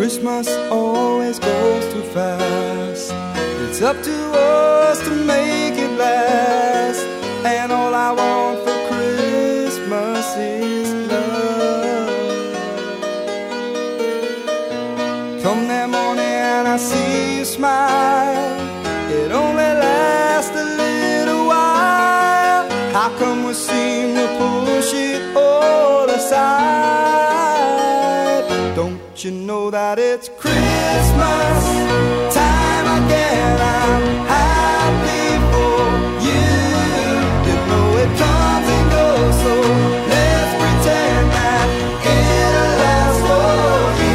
Christmas always goes too fast. It's up to us to make it last. And all I want for Christmas is love. Come that morning I see you smile. It only lasts a little while. How come we seem to push it all aside? Don't you know that it's Christmas time again? I'm happy for you. You know it comes and goes, so let's pretend that it'll last for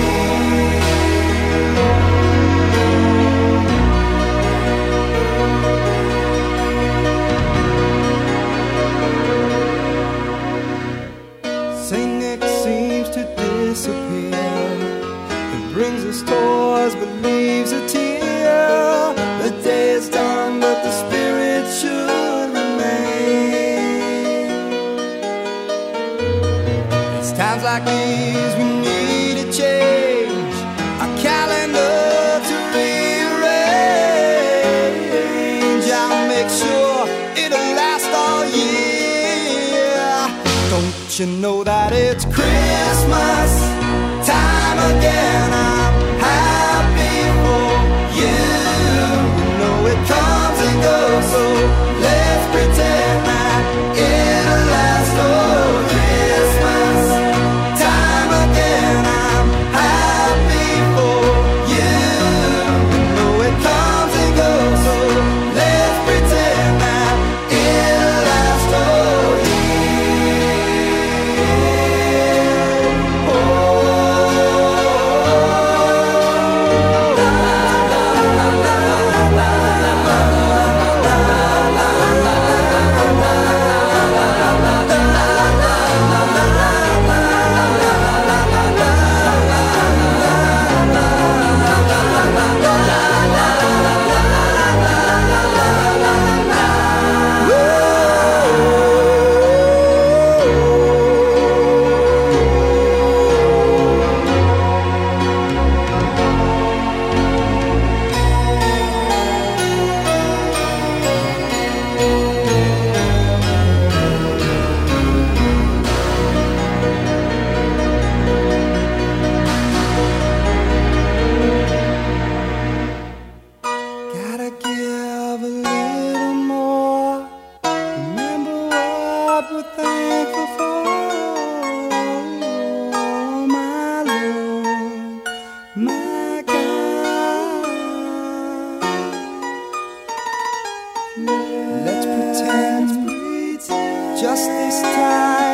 you. Saint Nick seems to disappear. Brings us toys but leaves a tear. The day is done but the spirit should remain. It's times like these we need a change, a calendar to rearrange. I'll make sure it'll last all year. Don't you know that it's Christmas time again? I'm happy for you. You know it comes and goes, so let's pretend that it'll last. Oh, Christmas time again. I'm happy for you. You know it comes and goes, so let's pretend that it'll last. Oh, let's pretend just this time